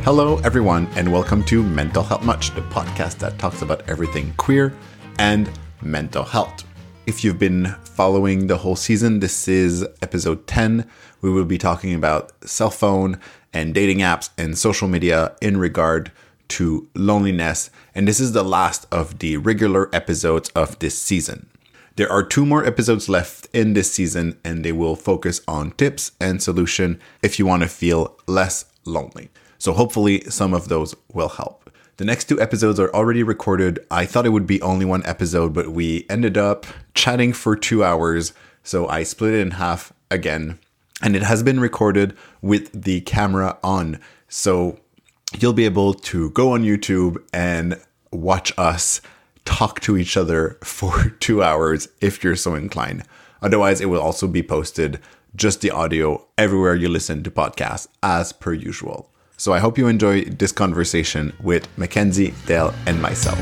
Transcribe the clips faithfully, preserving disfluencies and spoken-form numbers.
Hello, everyone, and welcome to Mental Health Much, the podcast that talks about everything queer and mental health. If you've been following the whole season, this is episode ten. We will be talking about cell phone and dating apps and social media in regard to loneliness. And this is the last of the regular episodes of this season. There are two more episodes left in this season, and they will focus on tips and solution if you want to feel less lonely. So hopefully some of those will help. The next two episodes are already recorded. I thought it would be only one episode, but we ended up chatting for two hours. So I split it in half again, and it has been recorded with the camera on. So you'll be able to go on YouTube and watch us talk to each other for two hours if you're so inclined. Otherwise, it will also be posted, just the audio, everywhere you listen to podcasts as per usual. So I hope you enjoy this conversation with Mackenzie, Dale, and myself.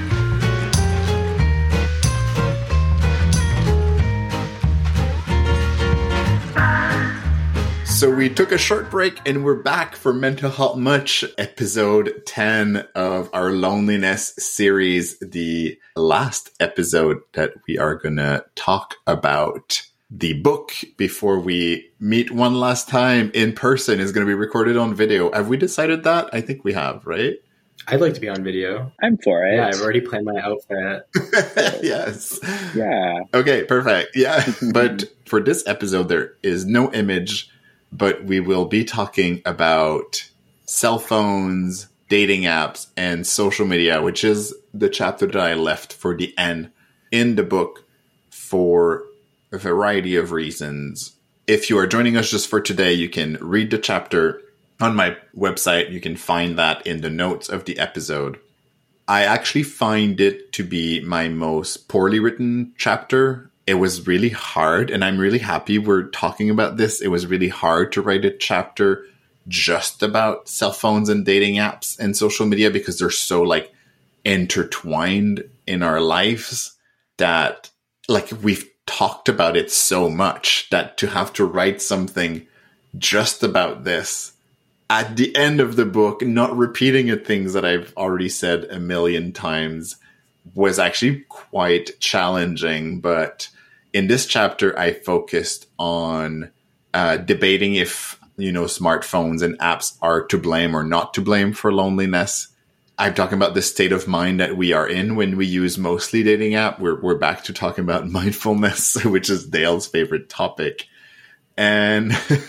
So we took a short break and we're back for Mental Health Much, episode ten of our loneliness series, the last episode that we are going to talk about. The book, before we meet one last time in person, is going to be recorded on video. Have we decided that? I think we have, right? I'd like to be on video. I'm for it. Yeah, I've already planned my outfit. Yes. Yeah. Okay, perfect. Yeah. But for this episode, there is no image, but we will be talking about cell phones, dating apps, and social media, which is the chapter that I left for the end in the book for a variety of reasons. If you are joining us just for today, you can read the chapter on my website. You can find that in the notes of the episode. I actually find it to be my most poorly written chapter. It was really hard, and I'm really happy we're talking about this. It was really hard to write a chapter just about cell phones and dating apps and social media because they're so like intertwined in our lives that like we've talked about it so much that to have to write something just about this at the end of the book, not repeating the things that I've already said a million times, was actually quite challenging. But in this chapter, I focused on uh, debating if, you know, smartphones and apps are to blame or not to blame for loneliness. I'm talking about the state of mind that we are in when we use mostly dating app. We're we're back to talking about mindfulness, which is Dale's favorite topic. And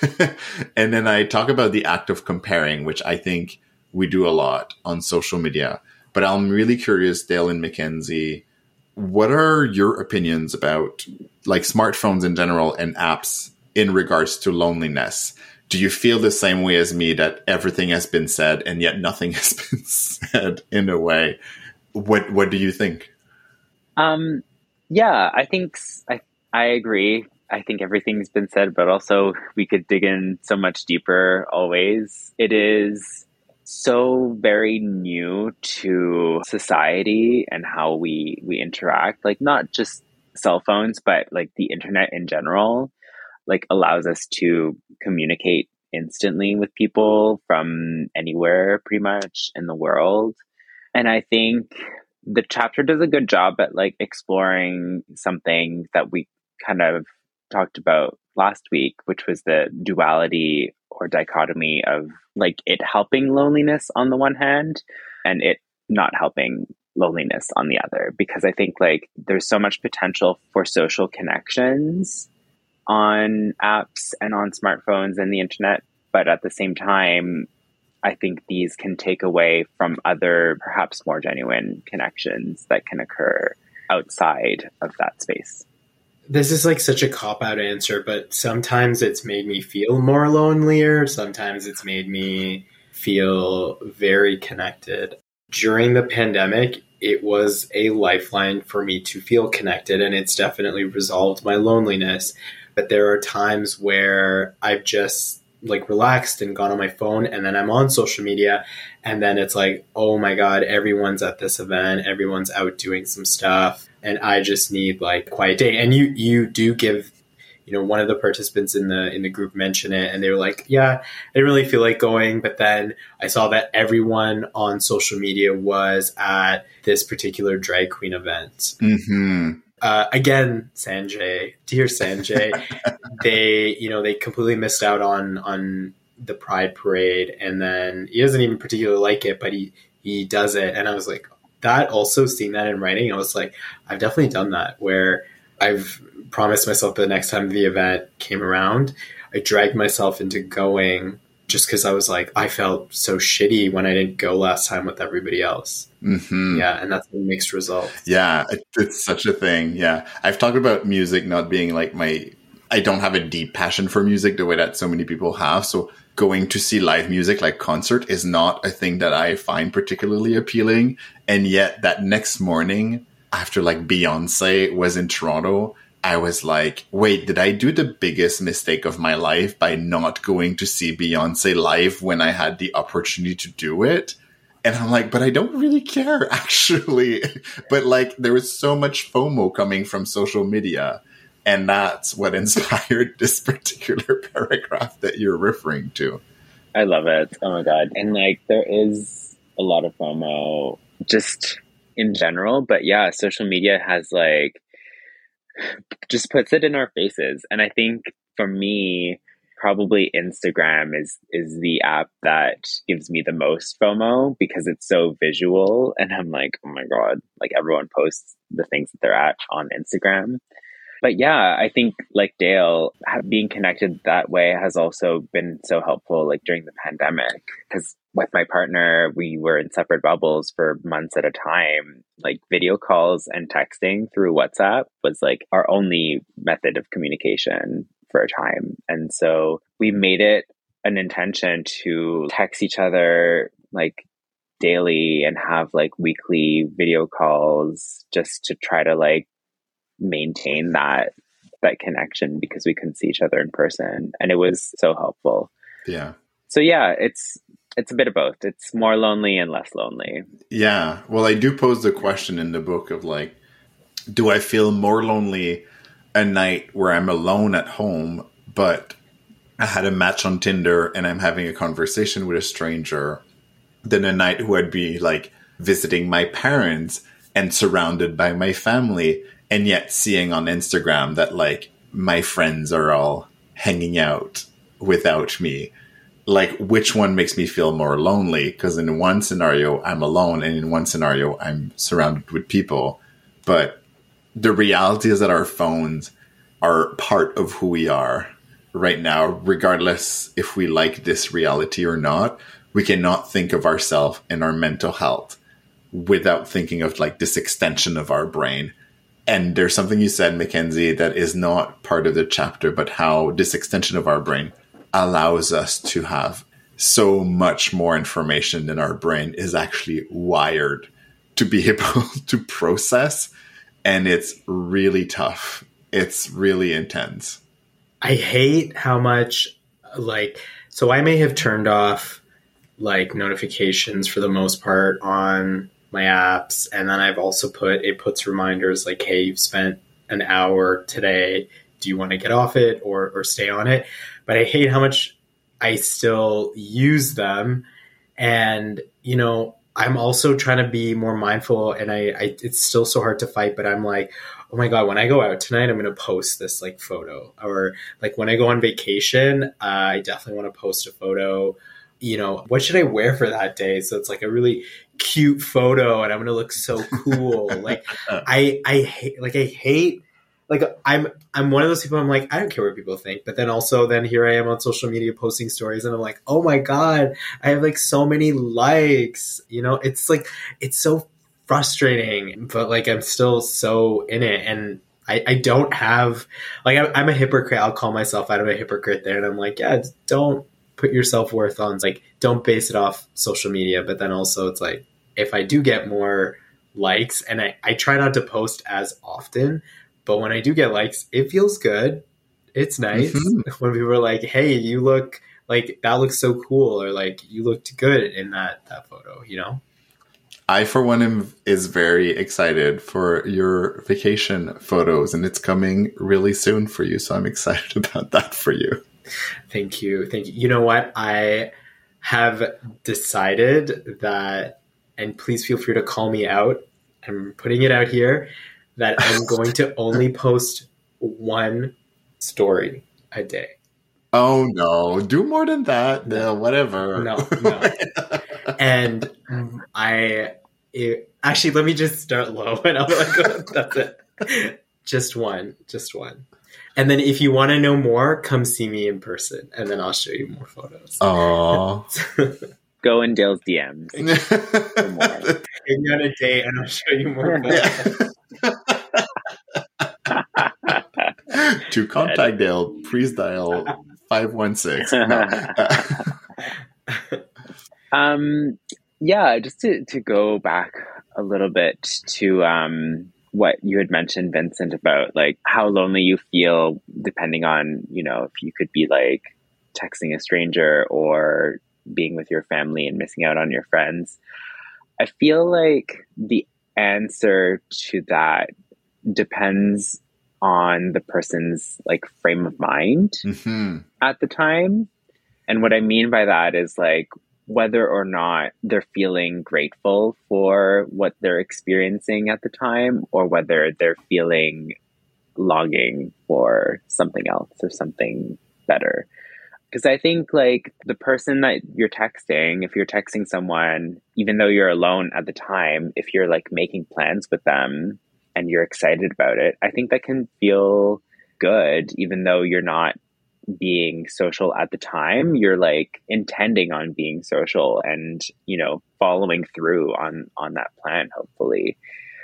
and then I talk about the act of comparing, which I think we do a lot on social media. But I'm really curious, Dale and Mackenzie, what are your opinions about like smartphones in general and apps in regards to loneliness? Do you feel the same way as me that everything has been said and yet nothing has been said in a way? What What do you think? Um, yeah, I think I I agree. I think everything's been said, but also we could dig in so much deeper always. It is so very new to society and how we, we interact, like not just cell phones, but like the internet in general. Like allows us to communicate instantly with people from anywhere pretty much in the world. And I think the chapter does a good job at like exploring something that we kind of talked about last week, which was the duality or dichotomy of like it helping loneliness on the one hand and it not helping loneliness on the other. Because I think like there's so much potential for social connections on apps and on smartphones and the internet. But at the same time, I think these can take away from other, perhaps more genuine connections that can occur outside of that space. This is like such a cop-out answer, but sometimes it's made me feel more lonelier. Sometimes it's made me feel very connected. During the pandemic, it was a lifeline for me to feel connected, and it's definitely resolved my loneliness. But there are times where I've just like relaxed and gone on my phone, and then I'm on social media, and then it's like, oh my God, everyone's at this event, everyone's out doing some stuff, and I just need like a quiet day. And you you do give you know, one of the participants in the in the group mentioned it, and they were like, yeah, I didn't really feel like going, but then I saw that everyone on social media was at this particular drag queen event. Mm-hmm. Uh, again, Sanjay, dear Sanjay, they, you know, they completely missed out on on the Pride Parade, and then he doesn't even particularly like it, but he he does it, and I was like, that also seeing that in writing, I was like, I've definitely done that, where I've promised myself that the next time the event came around, I dragged myself into going just because I was like, I felt so shitty when I didn't go last time with everybody else. Mm-hmm. Yeah, and that's a mixed result. Yeah, it, it's such a thing. Yeah, I've talked about music not being like my, I don't have a deep passion for music the way that so many people have. So going to see live music like concert is not a thing that I find particularly appealing. And yet that next morning, after like Beyonce was in Toronto, I was like, wait, did I do the biggest mistake of my life by not going to see Beyonce live when I had the opportunity to do it? And I'm like, but I don't really care, actually. But like, there was so much FOMO coming from social media. And that's what inspired this particular paragraph that you're referring to. I love it. Oh my God. And like, there is a lot of FOMO just in general. But yeah, social media has like, just puts it in our faces. And I think for me, probably Instagram is is the app that gives me the most FOMO because it's so visual. And I'm like, oh my God, like everyone posts the things that they're at on Instagram. But yeah, I think like Dale, being connected that way has also been so helpful like during the pandemic, because with my partner, we were in separate bubbles for months at a time. Like video calls and texting through WhatsApp was like our only method of communication for a time. And so we made it an intention to text each other like daily and have like weekly video calls just to try to like maintain that that connection, because we couldn't see each other in person, and it was so helpful. Yeah. So yeah, it's it's a bit of both. It's more lonely and less lonely. Yeah. Well, I do pose the question in the book of like, do I feel more lonely a night where I'm alone at home, but I had a match on Tinder and I'm having a conversation with a stranger, than a night who I'd be like visiting my parents and surrounded by my family, and yet seeing on Instagram that like my friends are all hanging out without me? Like, which one makes me feel more lonely? Because in one scenario, I'm alone, and in one scenario, I'm surrounded with people. But the reality is that our phones are part of who we are right now, regardless if we like this reality or not. We cannot think of ourselves and our mental health without thinking of like this extension of our brain. And there's something you said, Mackenzie, that is not part of the chapter, but how this extension of our brain allows us to have so much more information than our brain is actually wired to be able to process. And it's really tough. It's really intense. I hate how much, like, so I may have turned off like notifications for the most part on my apps. And then I've also put, it puts reminders like, hey, you've spent an hour today. Do you want to get off it or, or stay on it? But I hate how much I still use them. And, you know, I'm also trying to be more mindful, and I, I it's still so hard to fight, but I'm like, oh my God, when I go out tonight, I'm going to post this like photo. Or like when I go on vacation, uh, I definitely want to post a photo. You know, what should I wear for that day? So it's like a really cute photo and I'm going to look so cool. like I, I hate, like, I hate, like I'm, I'm one of those people. I'm like, I don't care what people think, but then also then here I am on social media posting stories and I'm like, oh my God, I have like so many likes, you know, it's like, it's so frustrating, but like, I'm still so in it. And I, I don't have, like, I'm, I'm a hypocrite. I'll call myself out of a hypocrite there. And I'm like, yeah, don't put your self-worth on, like, don't base it off social media. But then also it's like, if I do get more likes, and I, I try not to post as often, but when I do get likes, it feels good. It's nice mm-hmm. when people are like, hey, you look like, that looks so cool. Or like, you looked good in that, that photo, you know? I, for one, am is very excited for your vacation photos, and it's coming really soon for you. So I'm excited about that for you. Thank you. Thank you. You know what? I have decided that, and please feel free to call me out. I'm putting it out here that I'm going to only post one story a day. Oh, no. Do more than that. No, whatever. No, no. And I it, actually, let me just start low and I'm like, that's it. Just one, just one. And then if you want to know more, come see me in person and then I'll show you more photos. Oh. Go in Dale's D Ms. Take me on a date and I'll show you more photos. To contact Dale, please dial five one six. No. um, yeah, just to, to go back a little bit to um, what you had mentioned, Vincent, about like how lonely you feel depending on, you know, if you could be like texting a stranger or being with your family and missing out on your friends. I feel like the answer to that depends on the person's like frame of mind mm-hmm. at the time. And what I mean by that is like whether or not they're feeling grateful for what they're experiencing at the time, or whether they're feeling longing for something else or something better. Because I think like the person that you're texting, if you're texting someone, even though you're alone at the time, if you're like making plans with them and you're excited about it, I think that can feel good, even though you're not being social at the time. You're like intending on being social and, you know, following through on, on that plan, hopefully.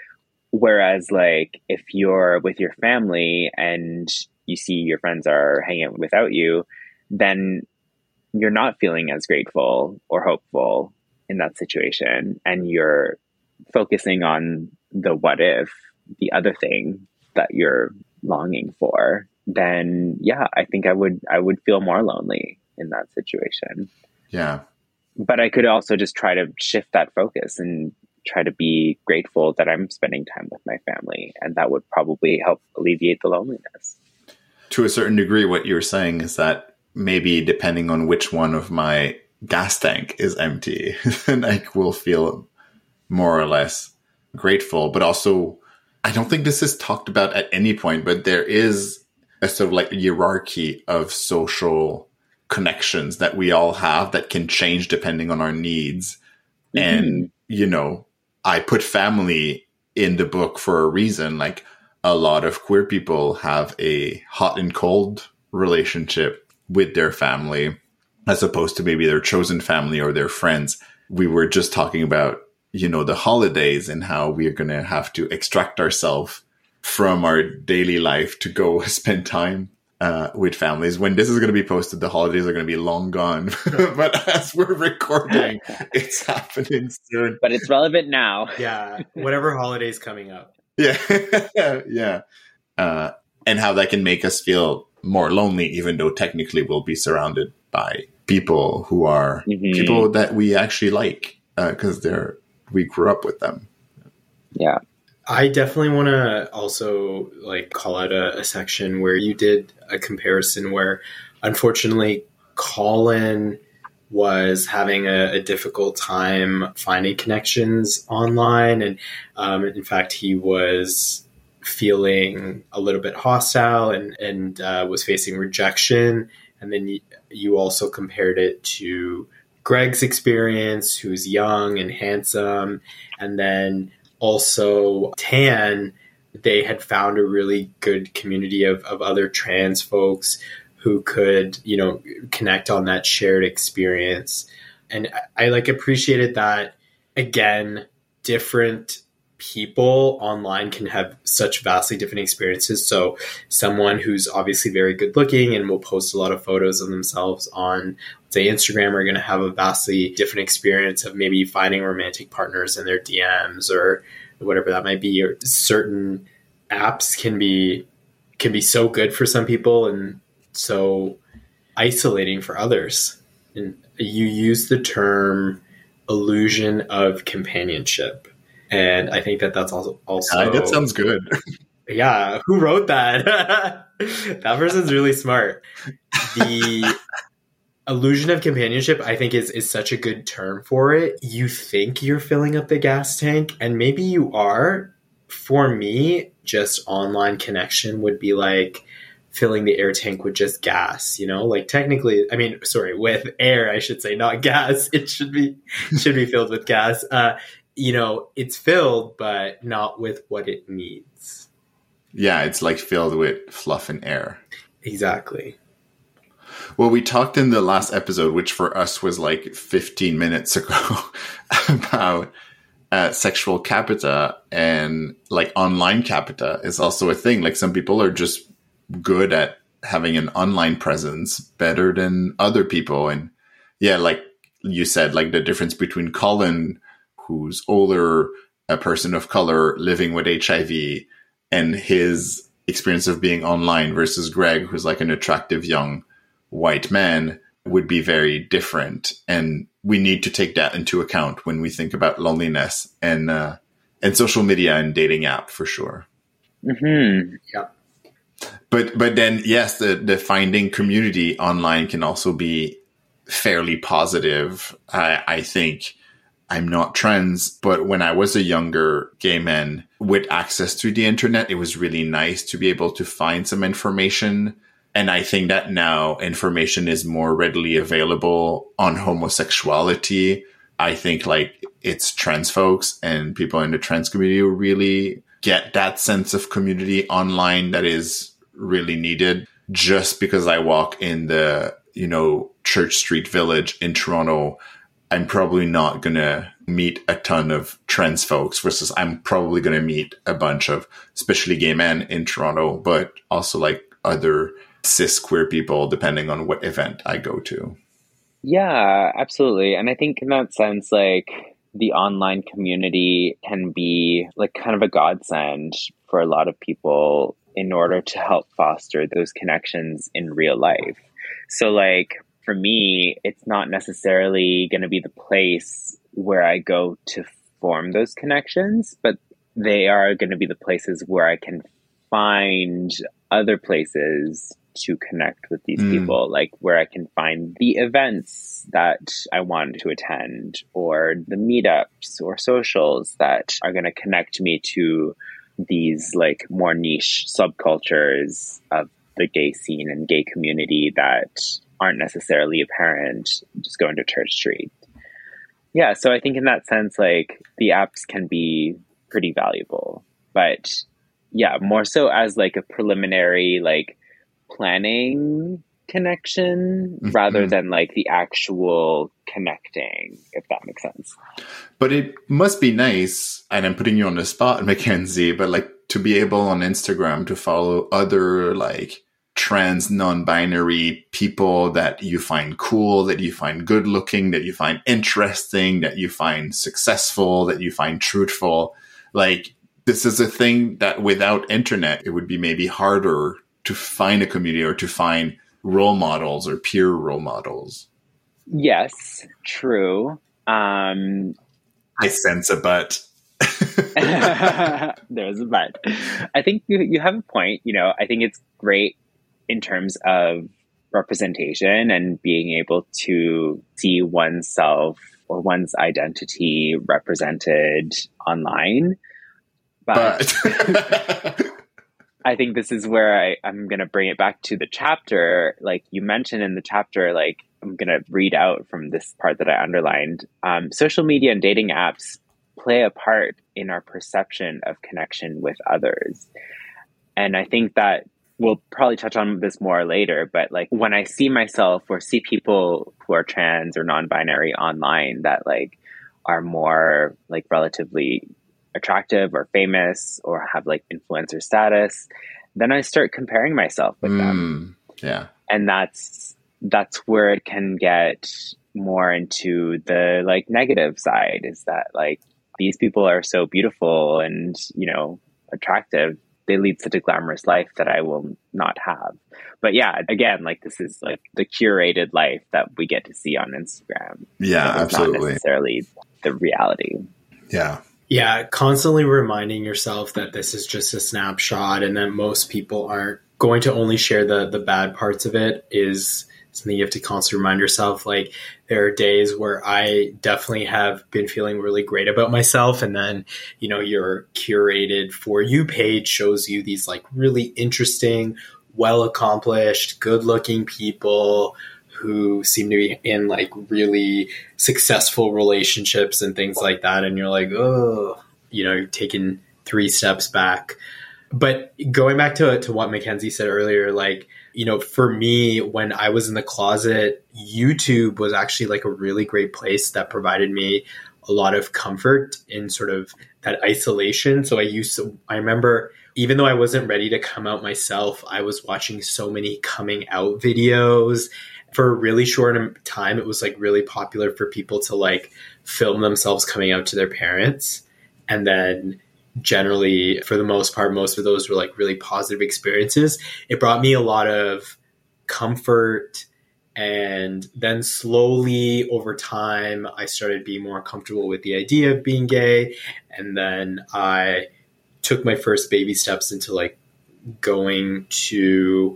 Whereas like if you're with your family and you see your friends are hanging out without you, then you're not feeling as grateful or hopeful in that situation. And you're focusing on the what if, the other thing that you're longing for, then yeah, I think I would, I would feel more lonely in that situation. Yeah. But I could also just try to shift that focus and try to be grateful that I'm spending time with my family. And that would probably help alleviate the loneliness. To a certain degree, what you're saying is that maybe depending on which one of my gas tank is empty, then I will feel more or less grateful. But also, I don't think this is talked about at any point, but there is a sort of like hierarchy of social connections that we all have that can change depending on our needs. Mm-hmm. And, you know, I put family in the book for a reason. Like a lot of queer people have a hot and cold relationship with their family, as opposed to maybe their chosen family or their friends. We were just talking about, you know, the holidays and how we're going to have to extract ourselves from our daily life to go spend time uh, with families. When this is going to be posted, the holidays are going to be long gone. But as we're recording, it's happening soon. But it's relevant now. Yeah. Whatever holiday's coming up. Yeah. Yeah. Uh, and how that can make us feel more lonely, even though technically we'll be surrounded by people who are mm-hmm. people that we actually like because uh, they're we grew up with them. Yeah. I definitely want to also like call out a, a section where you did a comparison where unfortunately Colin was having a, a difficult time finding connections online. And um, in fact, he was feeling a little bit hostile and, and uh, was facing rejection. And then you, you also compared it to Greg's experience, who's young and handsome. And then also Tan, they had found a really good community of, of other trans folks who could, you know, connect on that shared experience. And I, I like appreciated that, again, different people online can have such vastly different experiences. So someone who's obviously very good looking and will post a lot of photos of themselves on, say, Instagram are going to have a vastly different experience of maybe finding romantic partners in their D Ms or whatever that might be. Or certain apps can be can be so good for some people and so isolating for others. And you use the term illusion of companionship. And I think that that's also, also Uh, that sounds good. Yeah, who wrote that? That person's really smart. The illusion of companionship, I think, is, is such a good term for it. You think you're filling up the gas tank, and maybe you are. For me, just online connection would be like filling the air tank with just gas, you know? Like technically, I mean, sorry, with air, I should say, not gas. It should be should be filled with gas. Uh, you know, it's filled, but not with what it needs. Yeah, it's like filled with fluff and air. Exactly. Well, we talked in the last episode, which for us was like fifteen minutes ago, about uh, sexual capita, and like online capita is also a thing. Like some people are just good at having an online presence better than other people. And yeah, like you said, like the difference between Colin, who's older, a person of color living with H I V, and his experience of being online versus Greg, who's like an attractive young white man, would be very different. And we need to take that into account when we think about loneliness and uh, and social media and dating app for sure. Mm-hmm. Yeah. But but then, yes, the, the finding community online can also be fairly positive. I, I think I'm not trans, but when I was a younger gay man with access to the internet, it was really nice to be able to find some information. And I think that now information is more readily available on homosexuality. I think like it's trans folks and people in the trans community who really get that sense of community online that is really needed. Just because I walk in the, you know, Church Street Village in Toronto, I'm probably not going to meet a ton of trans folks versus I'm probably going to meet a bunch of, especially gay men in Toronto, but also like other cis queer people, depending on what event I go to. Yeah, absolutely. And I think in that sense, like the online community can be like kind of a godsend for a lot of people in order to help foster those connections in real life. So like for me, it's not necessarily going to be the place where I go to form those connections, but they are going to be the places where I can find other places to connect with these mm. people, like where I can find the events that I want to attend or the meetups or socials that are going to connect me to these like more niche subcultures of the gay scene and gay community that aren't necessarily apparent just going to Church Street. Yeah, so I think in that sense, like the apps can be pretty valuable, but yeah, more so as like a preliminary, like planning connection mm-hmm. rather than like the actual connecting, if that makes sense. But it must be nice, and I'm putting you on the spot, Mackenzie, but like to be able on Instagram to follow other like trans non-binary people that you find cool, that you find good looking, that you find interesting, that you find successful, that you find truthful. Like this is a thing that without internet, it would be maybe harder to find a community or to find role models or peer role models. Yes, true. Um, I sense a but. There's a but. I think you, you have a point. You know, I think it's great in terms of representation and being able to see oneself or one's identity represented online. But, but. I think this is where I, I'm going to bring it back to the chapter. Like you mentioned in the chapter, like I'm going to read out from this part that I underlined. Um, social media and dating apps play a part in our perception of connection with others. And I think that we'll probably touch on this more later, but like when I see myself or see people who are trans or non-binary online that like are more like relatively attractive or famous or have like influencer status, then I start comparing myself with mm, them. Yeah. And that's that's where it can get more into the like negative side, is that like these people are so beautiful and, you know, attractive, they lead such a glamorous life that I will not have. But yeah, again, like this is like the curated life that we get to see on Instagram. Yeah, absolutely. Not necessarily the reality. Yeah. Yeah, constantly reminding yourself that this is just a snapshot and that most people aren't going to only share the the bad parts of it is something you have to constantly remind yourself. Like, there are days where I definitely have been feeling really great about myself. And then, you know, your curated For You page shows you these like really interesting, well-accomplished, good-looking people who seem to be in like really successful relationships and things like that. And you're like, oh, you know, you're taking three steps back. But going back to, to what Mackenzie said earlier, like, you know, for me, when I was in the closet, YouTube was actually like a really great place that provided me a lot of comfort in sort of that isolation. So I used to, I remember, even though I wasn't ready to come out myself, I was watching so many coming out videos. For a really short time, it was like really popular for people to like film themselves coming out to their parents. And then generally, for the most part, most of those were like really positive experiences. It brought me a lot of comfort. And then slowly over time, I started being more comfortable with the idea of being gay. And then I took my first baby steps into like going to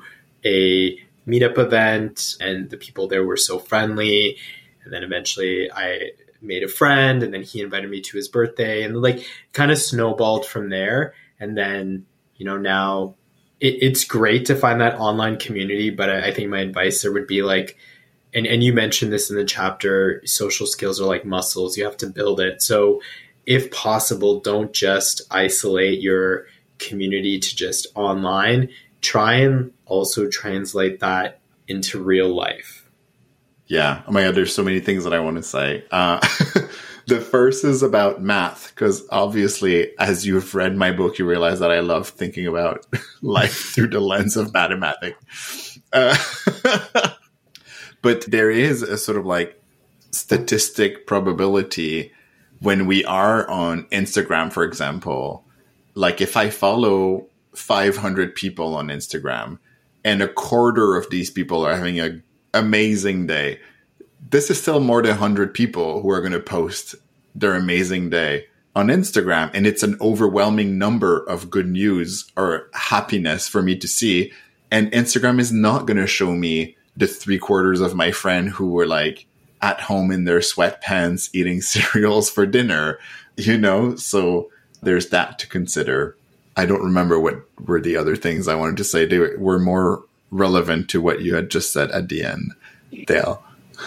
a meetup event, and the people there were so friendly. And then eventually I made a friend, and then he invited me to his birthday, and like kind of snowballed from there. And then, you know, now it, it's great to find that online community, but I, I think my advice there would be like, and, and you mentioned this in the chapter, social skills are like muscles. You have to build it. So if possible, don't just isolate your community to just online. Try and also translate that into real life. Yeah. Oh my God, there's so many things that I want to say. Uh, the first is about math, because obviously, as you've read my book, you realize that I love thinking about life through the lens of mathematics. Uh, but there is a sort of like statistic probability when we are on Instagram, for example. Like if I follow five hundred people on Instagram and a quarter of these people are having an amazing day, this is still more than one hundred people who are going to post their amazing day on Instagram. And it's an overwhelming number of good news or happiness for me to see. And Instagram is not going to show me the three quarters of my friend who were like at home in their sweatpants eating cereals for dinner, you know? So there's that to consider. I don't remember what were the other things I wanted to say. They were more relevant to what you had just said at the end, Dale.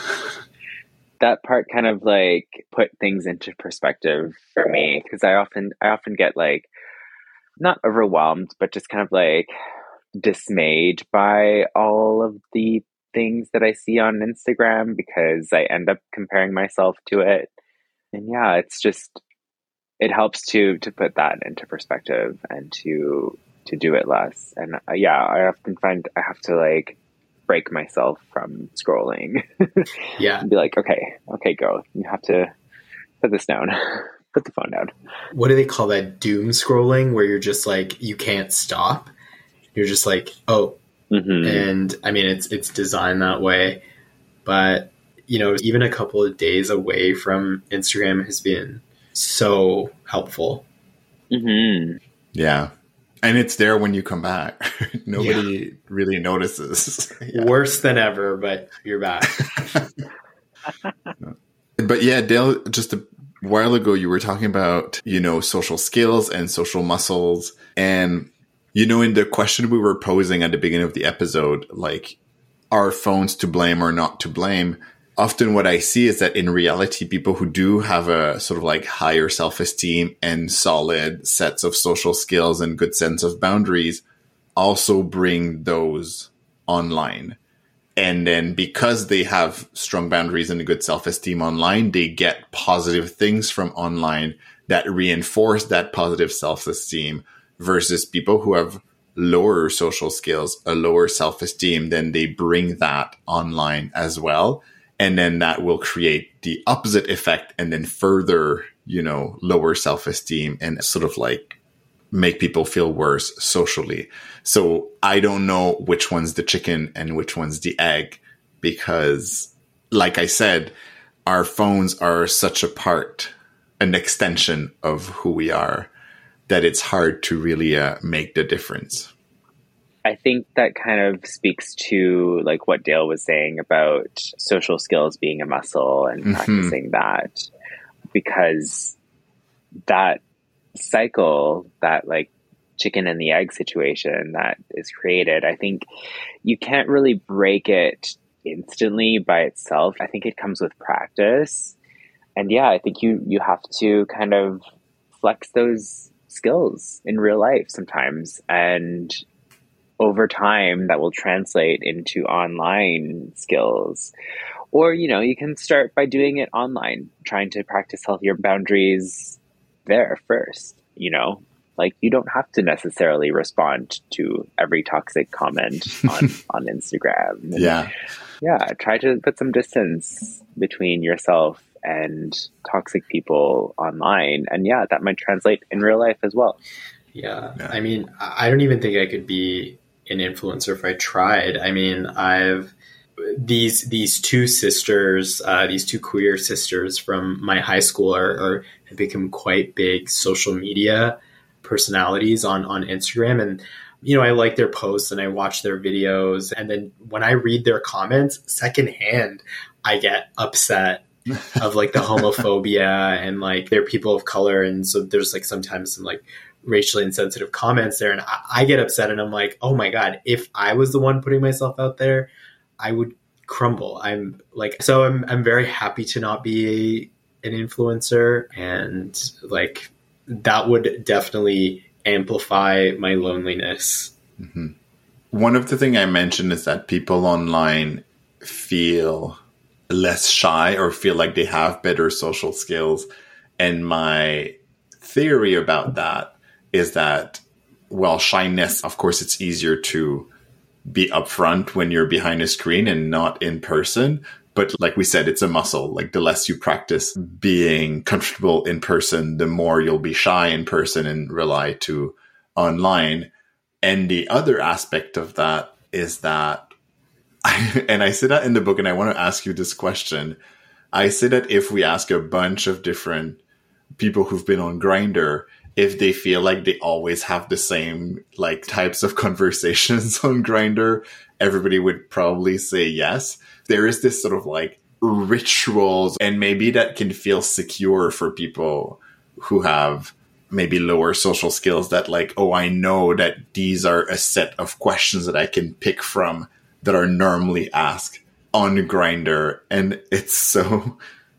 That part kind of like put things into perspective for me, because I often I often get like not overwhelmed, but just kind of like dismayed by all of the things that I see on Instagram, because I end up comparing myself to it. And yeah, it's just, it helps to to put that into perspective and to to do it less. And uh, yeah, I often find I have to like break myself from scrolling. Yeah. And be like, okay, okay, go. You have to put this down. Put the phone down. What do they call that? Doom scrolling, where you're just like, you can't stop. You're just like, oh. Mm-hmm. And I mean, it's it's designed that way. But, you know, even a couple of days away from Instagram has been so helpful. Mm-hmm. Yeah. And it's there when you come back. Nobody yeah. really notices. Yeah. Worse than ever, but you're back. But yeah, Dale, just a while ago, you were talking about, you know, social skills and social muscles. And, you know, in the question we were posing at the beginning of the episode, like, are phones to blame or not to blame? Often what I see is that in reality, people who do have a sort of like higher self-esteem and solid sets of social skills and good sense of boundaries also bring those online. And then because they have strong boundaries and a good self-esteem online, they get positive things from online that reinforce that positive self-esteem, versus people who have lower social skills, a lower self-esteem, then they bring that online as well. And then that will create the opposite effect and then further, you know, lower self-esteem and sort of like make people feel worse socially. So I don't know which one's the chicken and which one's the egg, because like I said, our phones are such a part, an extension of who we are, that it's hard to really uh, make the difference. I think that kind of speaks to like what Dale was saying about social skills being a muscle and mm-hmm. practicing that, because that cycle, that like chicken and the egg situation that is created, I think you can't really break it instantly by itself. I think it comes with practice. And yeah, I think you, you have to kind of flex those skills in real life sometimes. And over time, that will translate into online skills. Or, you know, you can start by doing it online, trying to practice healthier boundaries there first, you know? Like, you don't have to necessarily respond to every toxic comment on, on Instagram. And yeah. Yeah, try to put some distance between yourself and toxic people online. And yeah, that might translate in real life as well. Yeah. yeah. I mean, I don't even think I could be an influencer if I tried. I mean, I've these these two sisters, uh, these two queer sisters from my high school are, are have become quite big social media personalities on, on Instagram. And, you know, I like their posts and I watch their videos. And then when I read their comments secondhand, I get upset of like the homophobia and like they're people of color. And so there's like sometimes some like racially insensitive comments there. And I, I get upset and I'm like, oh my God, if I was the one putting myself out there, I would crumble. I'm like, so I'm, I'm very happy to not be a, an influencer, and like, that would definitely amplify my loneliness. Mm-hmm. One of the things I mentioned is that people online feel less shy or feel like they have better social skills. And my theory about that is that, well, shyness, of course, it's easier to be upfront when you're behind a screen and not in person. But like we said, it's a muscle. Like the less you practice being comfortable in person, the more you'll be shy in person and rely to online. And the other aspect of that is that, I, and I say that in the book, and I want to ask you this question. I say that if we ask a bunch of different people who've been on Grindr, if they feel like they always have the same like types of conversations on Grindr, everybody would probably say yes. There is this sort of like rituals, and maybe that can feel secure for people who have maybe lower social skills, that like, oh, I know that these are a set of questions that I can pick from that are normally asked on Grindr. And it's so,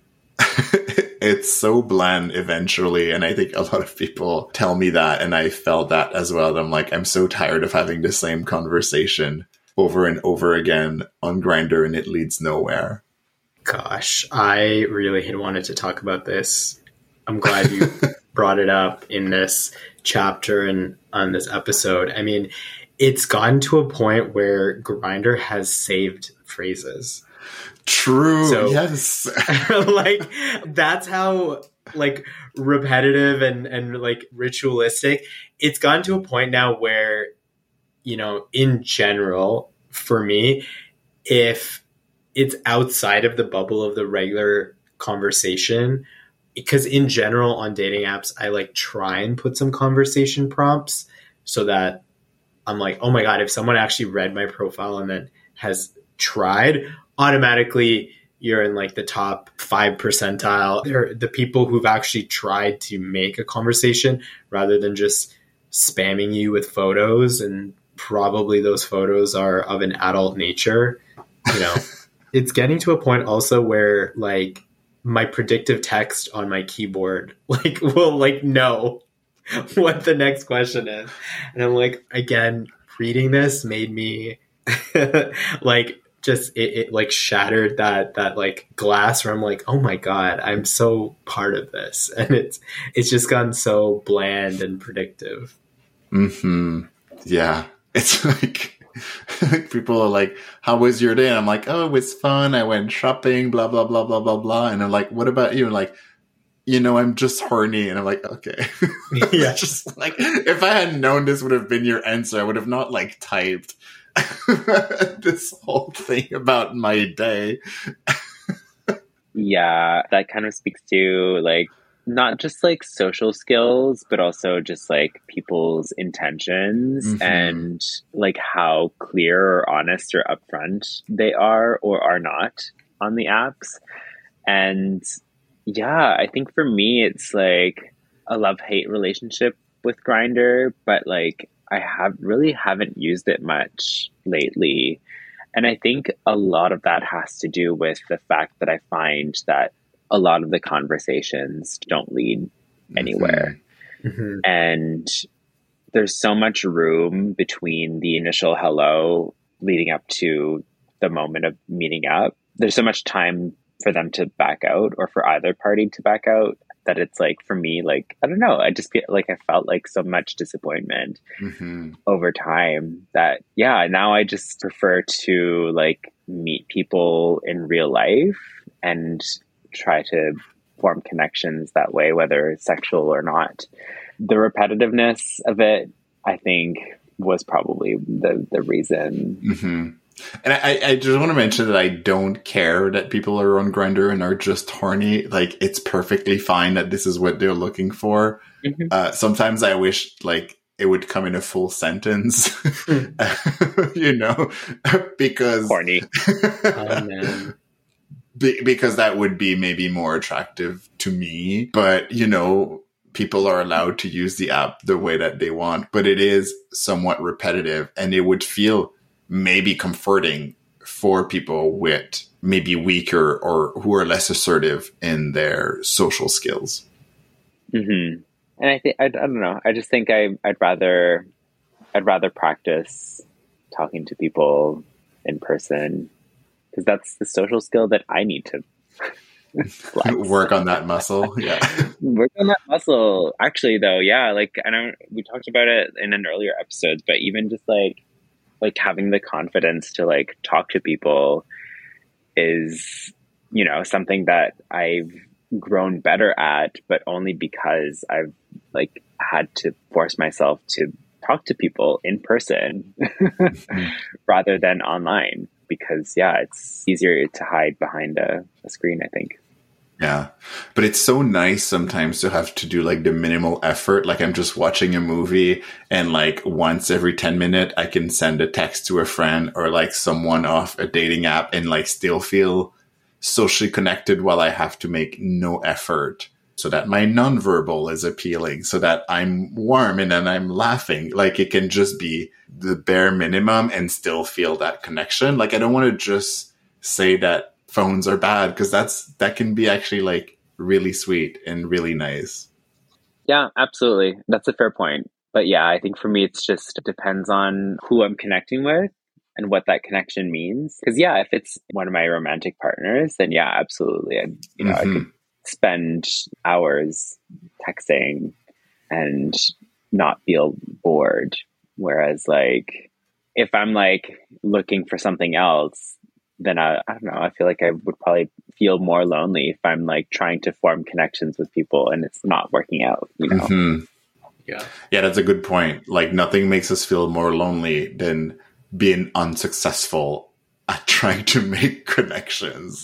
it's so bland eventually. And I think a lot of people tell me that, and I felt that as well. I'm like, I'm so tired of having the same conversation over and over again on Grindr, and it leads nowhere. Gosh, I really had wanted to talk about this. I'm glad you brought it up in this chapter and on this episode. I mean, it's gotten to a point where Grindr has saved phrases. True. So, yes. like, that's how like repetitive and, and like ritualistic. It's gotten to a point now where, you know, in general, for me, if it's outside of the bubble of the regular conversation, because in general on dating apps, I like try and put some conversation prompts so that I'm like, oh my God, if someone actually read my profile and then has tried, automatically you're in like the top five percentile. They're the people who've actually tried to make a conversation rather than just spamming you with photos, and probably those photos are of an adult nature. You know, it's getting to a point also where like my predictive text on my keyboard like will like know what the next question is. And I'm like, again, reading this made me like just it, it like shattered that that like glass where I'm like, oh my God, I'm so part of this. And it's it's just gotten so bland and predictive. Mm-hmm. Yeah. It's like, like people are like, how was your day? And I'm like, oh, it was fun. I went shopping, blah, blah, blah, blah, blah, blah. And I'm like, what about you? And like, you know, I'm just horny. And I'm like, okay. Yeah. Just like, if I had known this would have been your answer, I would have not like typed this whole thing about my day. Yeah, that kind of speaks to like not just like social skills, but also just like people's intentions mm-hmm. and like how clear or honest or upfront they are or are not on the apps. And yeah, I think for me, it's like a love-hate relationship with Grindr, but like I have really haven't used it much lately. And I think a lot of that has to do with the fact that I find that a lot of the conversations don't lead anywhere. Mm-hmm. And there's so much room between the initial hello leading up to the moment of meeting up. There's so much time for them to back out or for either party to back out that it's like, for me, like, I don't know, I just feel like I felt like so much disappointment mm-hmm. over time that, yeah, now I just prefer to like meet people in real life and try to form connections that way, whether it's sexual or not. The repetitiveness of it, I think, was probably the, the reason. Mm-hmm. And I, I just want to mention that I don't care that people are on Grindr and are just horny. Like, it's perfectly fine that this is what they're looking for. Mm-hmm. Uh, sometimes I wish, like, it would come in a full sentence, you know, because... Horny. Oh, man. Be, because that would be maybe more attractive to me. But, you know, people are allowed to use the app the way that they want. But it is somewhat repetitive, and it would feel... maybe comforting for people with maybe weaker or who are less assertive in their social skills. Mm-hmm. And I think, I, I don't know, I just think I, I'd rather, I'd rather practice talking to people in person, because that's the social skill that I need to work on that muscle. Yeah. Work on that muscle. Actually though, yeah, like, I don't, we talked about it in an earlier episode, but even just like, like having the confidence to like talk to people is, you know, something that I've grown better at, but only because I've like had to force myself to talk to people in person rather than online, because yeah, it's easier to hide behind a, a screen, I think. Yeah. But it's so nice sometimes to have to do like the minimal effort. Like, I'm just watching a movie and like once every ten minutes I can send a text to a friend or like someone off a dating app and like still feel socially connected while I have to make no effort, so that my nonverbal is appealing, so that I'm warm and then I'm laughing. Like, it can just be the bare minimum and still feel that connection. Like, I don't want to just say that phones are bad, because that's that can be actually like really sweet and really nice. Yeah, absolutely. That's a fair point. But yeah, I think for me, it's just, it depends on who I'm connecting with and what that connection means. Because yeah, if it's one of my romantic partners, then yeah, absolutely. I, you know, mm-hmm. I could spend hours texting and not feel bored. Whereas like, if I'm like looking for something else, then I, I don't know, I feel like I would probably feel more lonely if I'm like trying to form connections with people and it's not working out, you know? Mm-hmm. Yeah. Yeah, that's a good point. Like, nothing makes us feel more lonely than being unsuccessful at trying to make connections.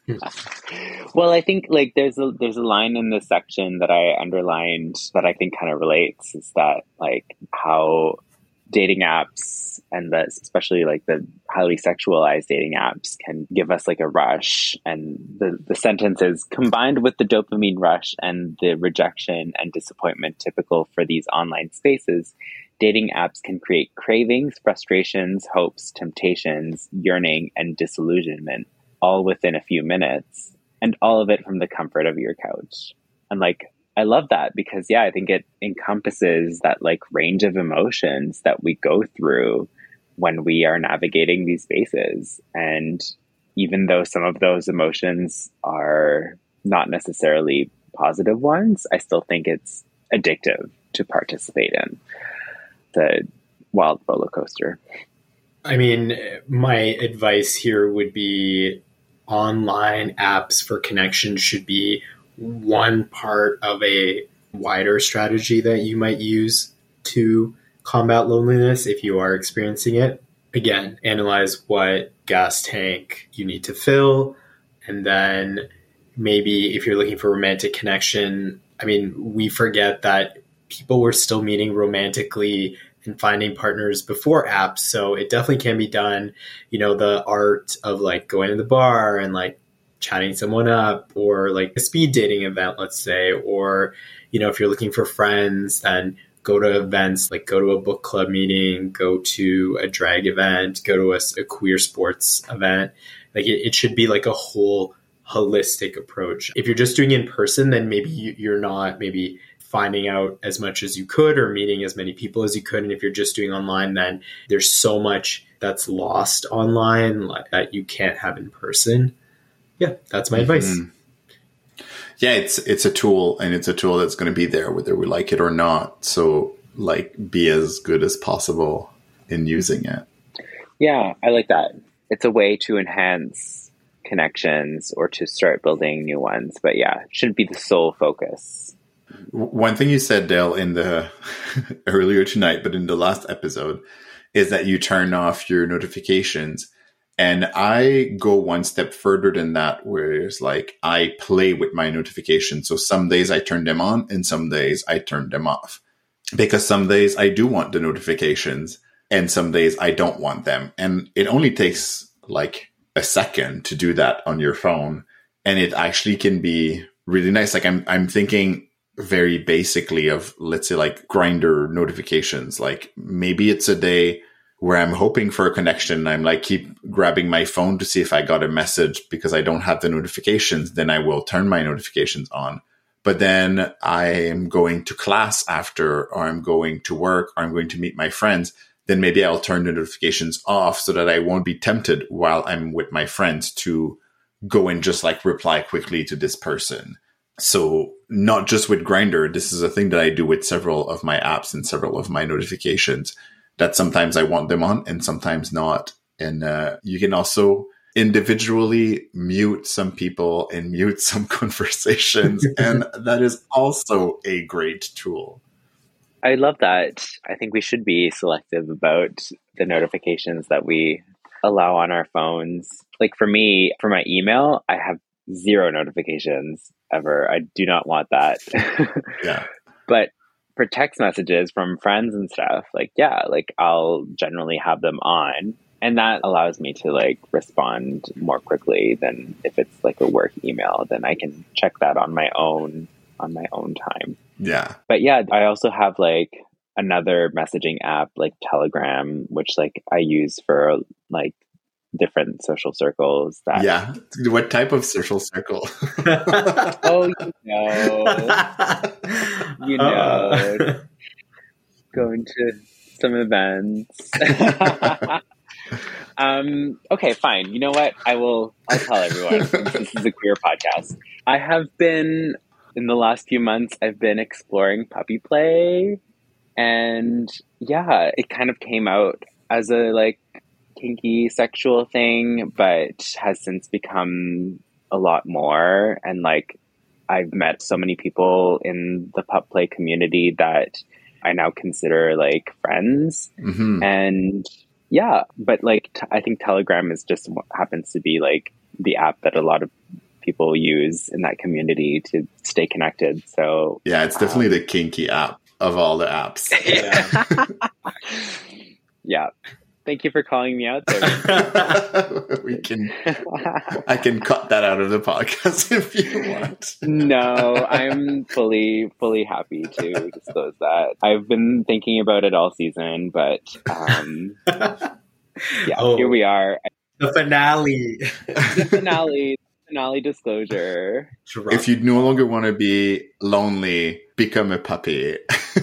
Well, I think like there's a, there's a line in this section that I underlined that I think kind of relates, is that like how dating apps, and the, especially like the highly sexualized dating apps, can give us like a rush. And the, the sentence is, combined with the dopamine rush and the rejection and disappointment typical for these online spaces, dating apps can create cravings, frustrations, hopes, temptations, yearning, and disillusionment, all within a few minutes, and all of it from the comfort of your couch. And like, I love that, because yeah, I think it encompasses that like range of emotions that we go through when we are navigating these spaces. And even though some of those emotions are not necessarily positive ones, I still think it's addictive to participate in the wild roller coaster. I mean, my advice here would be online apps for connection should be one part of a wider strategy that you might use to combat loneliness if you are experiencing it. Again, analyze what gas tank you need to fill. And then maybe if you're looking for romantic connection, I mean, we forget that people were still meeting romantically and finding partners before apps. So it definitely can be done. You know, the art of like going to the bar and like chatting someone up, or like a speed dating event, let's say, or, you know, if you're looking for friends, then go to events, like go to a book club meeting, go to a drag event, go to a, a queer sports event. Like it, it should be like a whole holistic approach. If you're just doing in person, then maybe you, you're not maybe finding out as much as you could or meeting as many people as you could. And if you're just doing online, then there's so much that's lost online that you can't have in person. Yeah, that's my advice. Mm-hmm. Yeah, it's it's a tool, and it's a tool that's going to be there whether we like it or not. So, like, be as good as possible in using it. Yeah, I like that. It's a way to enhance connections or to start building new ones. But yeah, it shouldn't be the sole focus. One thing you said, Dale, in the earlier tonight, but in the last episode, is that you turn off your notifications. And I go one step further than that, where it's like I play with my notifications. So some days I turn them on and some days I turn them off, because some days I do want the notifications and some days I don't want them. And it only takes like a second to do that on your phone. And it actually can be really nice. Like I'm, I'm thinking very basically of, let's say, like Grindr notifications. Like maybe it's a day where I'm hoping for a connection and I'm like, keep grabbing my phone to see if I got a message because I don't have the notifications. Then I will turn my notifications on. But then I am going to class after, or I'm going to work, or I'm going to meet my friends. Then maybe I'll turn the notifications off so that I won't be tempted while I'm with my friends to go and just like reply quickly to this person. So not just with Grindr, this is a thing that I do with several of my apps and several of my notifications, that sometimes I want them on and sometimes not. And uh, you can also individually mute some people and mute some conversations. And that is also a great tool. I love that. I think we should be selective about the notifications that we allow on our phones. Like for me, for my email, I have zero notifications ever. I do not want that. Yeah. But for text messages from friends and stuff, like, yeah, like I'll generally have them on. And that allows me to like respond more quickly than if it's like a work email. Then I can check that on my own, on my own time. Yeah. But yeah, I also have like another messaging app like Telegram, which like I use for like different social circles. That Yeah. What type of social circle? Oh, you know. You know. Uh-oh. Going to some events. um, okay, fine. You know what? I will, I'll tell everyone, since this is a queer podcast. I have been, in the last few months, I've been exploring puppy play. And yeah, it kind of came out as a like kinky sexual thing, but has since become a lot more. And like, I've met so many people in the pup play community that I now consider like friends. Mm-hmm. And yeah, but like, t- I think Telegram is just what happens to be like the app that a lot of people use in that community to stay connected. So yeah, it's definitely um, the kinky app of all the apps. Yeah. Yeah. Thank you for calling me out there. We can, I can cut that out of the podcast if you want. No, I'm fully, fully happy to disclose that. I've been thinking about it all season, but um, yeah, oh, here we are. The finale. The finale. Finale disclosure. If you no longer want to be lonely, become a puppy.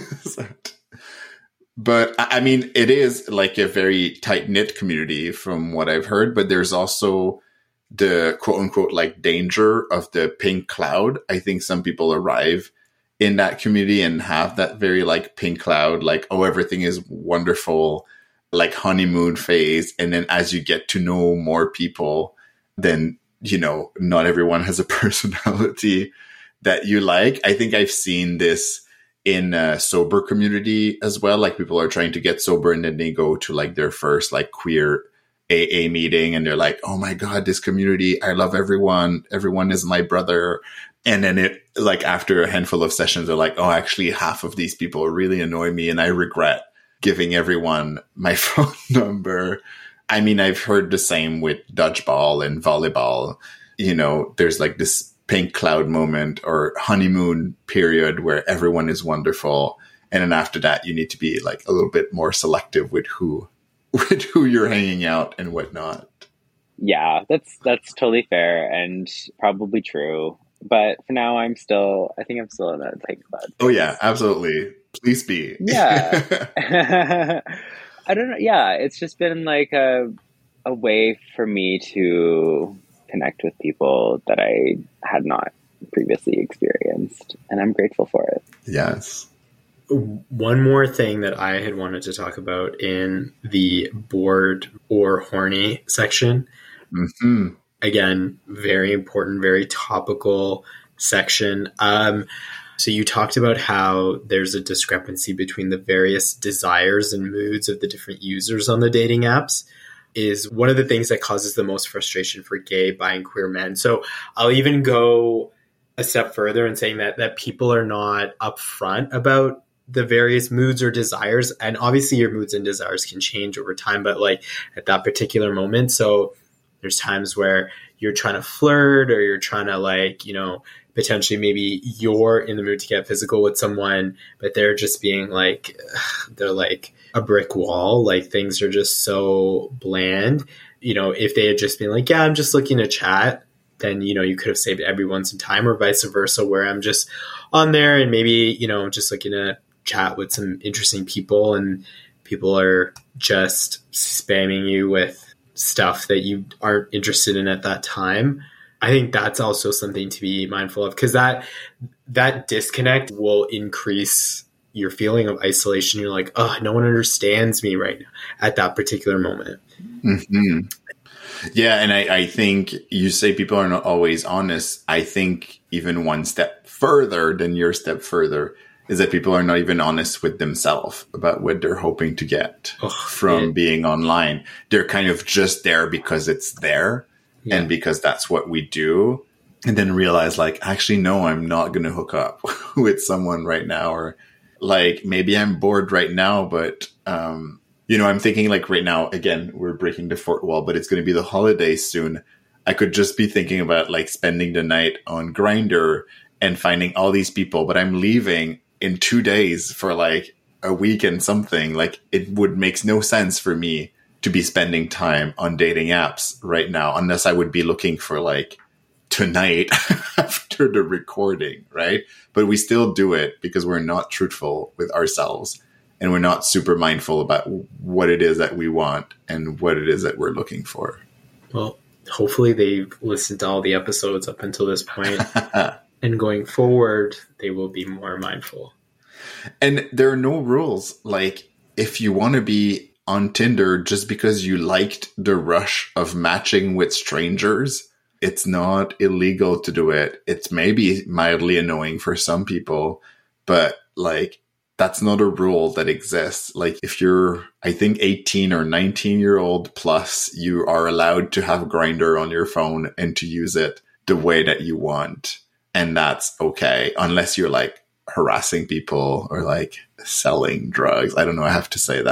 But I mean, it is like a very tight knit community from what I've heard, but there's also the quote unquote like danger of the pink cloud. I think some people arrive in that community and have that very like pink cloud, like, oh, everything is wonderful, like honeymoon phase. And then as you get to know more people, then, you know, not everyone has a personality that you like. I think I've seen this in a sober community as well. Like people are trying to get sober and then they go to like their first like queer A A meeting and they're like, oh my God, this community, I love everyone. Everyone is my brother. And then it like after a handful of sessions, they're like, oh, actually half of these people really annoy me and I regret giving everyone my phone number. I mean, I've heard the same with dodgeball and volleyball. You know, there's like this pink cloud moment or honeymoon period where everyone is wonderful. And then after that, you need to be like a little bit more selective with who, with who you're hanging out and whatnot. Yeah, that's, that's totally fair and probably true. But for now, I'm still, I think I'm still in that pink cloud. Oh yeah, absolutely. Please be. Yeah. I don't know. Yeah. It's just been like a, a way for me to connect with people that I had not previously experienced. And I'm grateful for it. Yes. One more thing that I had wanted to talk about in the bored or horny section. Mm-hmm. Again, very important, very topical section. Um, so you talked about how there's a discrepancy between the various desires and moods of the different users on the dating apps. Is one of the things that causes the most frustration for gay, bi, and queer men. So I'll even go a step further in saying that that people are not upfront about the various moods or desires. And obviously your moods and desires can change over time, but like at that particular moment. So there's times where you're trying to flirt or you're trying to like, you know, potentially maybe you're in the mood to get physical with someone, but they're just being like, they're like a brick wall. Like things are just so bland. You know, if they had just been like, yeah, I'm just looking to chat, then, you know, you could have saved everyone some time, or vice versa, where I'm just on there and maybe, you know, just looking to chat with some interesting people and people are just spamming you with stuff that you aren't interested in at that time. I think that's also something to be mindful of, because that that disconnect will increase your feeling of isolation. You're like, oh, no one understands me right now at that particular moment. Mm-hmm. Yeah, and I, I think you say people are not always honest. I think even one step further than your step further is that people are not even honest with themselves about what they're hoping to get oh, from yeah. being online. They're kind of just there because it's there yeah. and because that's what we do. And then realize like, actually, no, I'm not going to hook up with someone right now. Or like, maybe I'm bored right now, but, um, you know, I'm thinking like right now, again, we're breaking the fourth wall, but it's going to be the holidays soon. I could just be thinking about like spending the night on Grindr and finding all these people, but I'm leaving in two days for like a week and something. Like it would make no sense for me to be spending time on dating apps right now, unless I would be looking for like tonight after the recording, right? But we still do it because we're not truthful with ourselves and we're not super mindful about what it is that we want and what it is that we're looking for. Well, hopefully they've listened to all the episodes up until this point. And going forward, they will be more mindful. And there are no rules. Like, if you want to be on Tinder just because you liked the rush of matching with strangers, it's not illegal to do it. It's maybe mildly annoying for some people, but like, that's not a rule that exists. Like, if you're, I think, eighteen or nineteen year old plus, you are allowed to have Grindr on your phone and to use it the way that you want. And that's okay, unless you're like harassing people or like selling drugs. I don't know. I have to say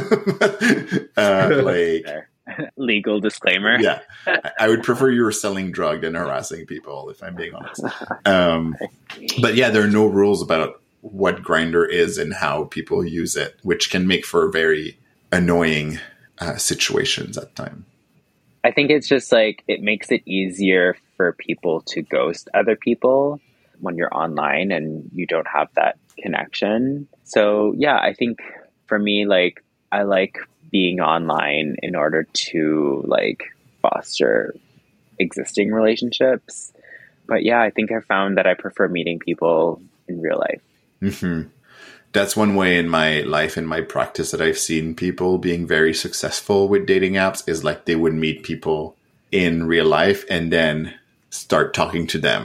that. uh, like legal disclaimer. Yeah, I would prefer you were selling drug than harassing people, if I'm being honest. Um, but yeah, there are no rules about what Grindr is and how people use it, which can make for very annoying uh, situations at times. I think it's just like, it makes it easier for people to ghost other people when you're online and you don't have that connection. So yeah, I think for me, like, I like being online in order to like foster existing relationships. But yeah, I think I found that I prefer meeting people in real life. Mm-hmm. That's one way in my life, in my practice, that I've seen people being very successful with dating apps is like they would meet people in real life and then start talking to them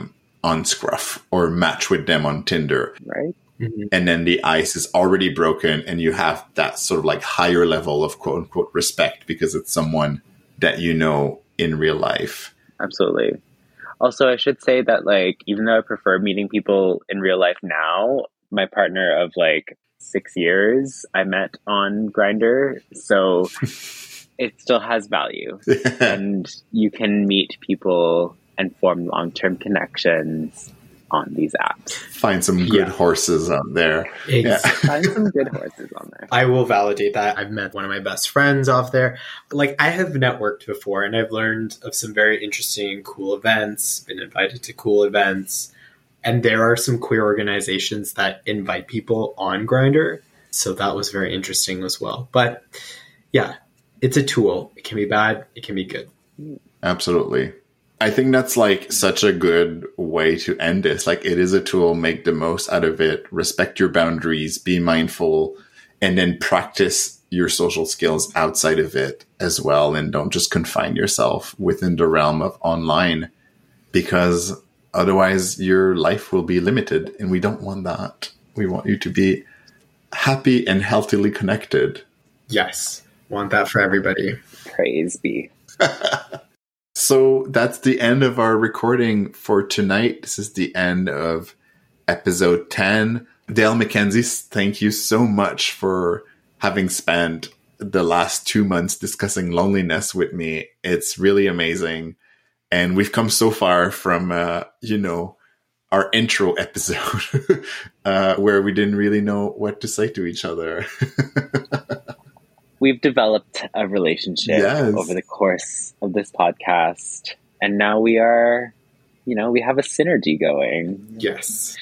on Scruff or match with them on Tinder. Right. Mm-hmm. And then the ice is already broken and you have that sort of like higher level of quote unquote respect because it's someone that you know in real life. Absolutely. Also, I should say that, like, even though I prefer meeting people in real life now, my partner of like six years I met on Grindr, so it still has value. And you can meet people and form long-term connections on these apps. Find some good Yeah. horses out there. Yeah. Find some good horses on there. I will validate that. I've met one of my best friends off there. Like, I have networked before and I've learned of some very interesting, cool events, been invited to cool events. And there are some queer organizations that invite people on Grindr. So that was very interesting as well. But yeah, it's a tool. It can be bad. It can be good. Absolutely. I think that's like such a good way to end this. Like, it is a tool, make the most out of it, respect your boundaries, be mindful, and then practice your social skills outside of it as well. And don't just confine yourself within the realm of online, because otherwise your life will be limited. And we don't want that. We want you to be happy and healthily connected. Yes. Want that for everybody. Praise be. So that's the end of our recording for tonight. This is the end of episode ten. Dale Mackenzie, thank you so much for having spent the last two months discussing loneliness with me. It's really amazing. And we've come so far from, uh, you know, our intro episode uh, where we didn't really know what to say to each other. We've developed a relationship Yes. over the course of this podcast. And now we are, you know, we have a synergy going. Yes.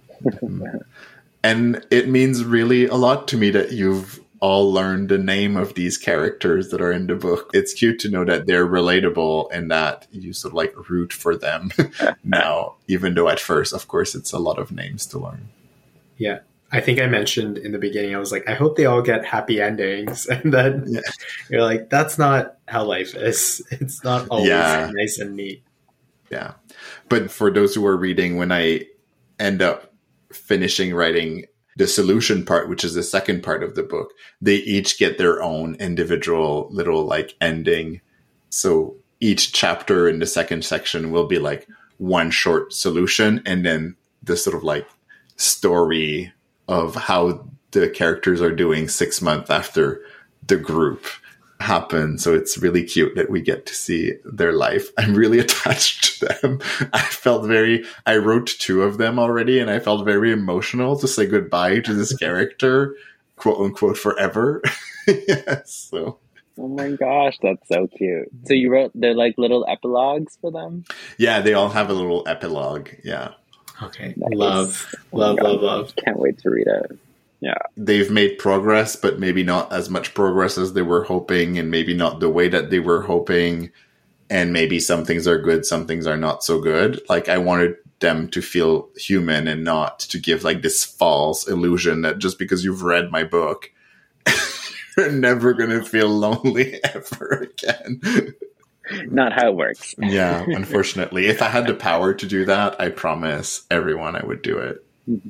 And it means really a lot to me that you've all learned the name of these characters that are in the book. It's cute to know that they're relatable and that you sort of like root for them now, even though at first, of course, it's a lot of names to learn. Yeah. I think I mentioned in the beginning, I was like, I hope they all get happy endings. And then Yeah. you're like, that's not how life is. It's not always Yeah. nice and neat. Yeah. But for those who are reading, when I end up finishing writing the solution part, which is the second part of the book, they each get their own individual little like ending. So each chapter in the second section will be like one short solution and then the sort of like story of how the characters are doing six months after the group happened. So it's really cute that we get to see their life. I'm really attached to them. I felt very, I wrote two of them already and I felt very emotional to say goodbye to this character, quote unquote, forever. Yes. So. Oh my gosh, that's so cute. So you wrote, they're like little epilogues for them? Yeah, they all have a little epilogue. Yeah. Okay. Nice. Love, Oh my love, God. love, love. Can't wait to read it. Yeah. They've made progress, but maybe not as much progress as they were hoping, and maybe not the way that they were hoping. And maybe some things are good, some things are not so good. Like, I wanted them to feel human and not to give like this false illusion that just because you've read my book, you're never going to feel lonely ever again. Not how it works. Yeah, unfortunately. If I had the power to do that, I promise everyone I would do it.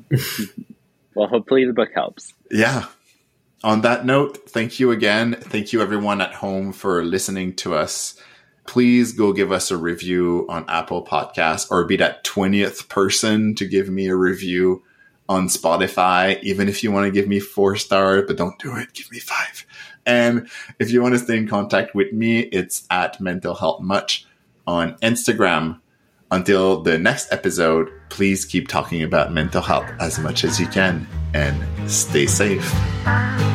Well, hopefully the book helps. Yeah. On that note, thank you again. Thank you everyone at home for listening to us. Please go give us a review on Apple Podcasts or be that twentieth person to give me a review on Spotify. Even if you want to give me four stars, but don't do it. Give me five. And if you want to stay in contact with me, it's at Mental Health Much on Instagram. Until the next episode, please keep talking about mental health as much as you can and stay safe.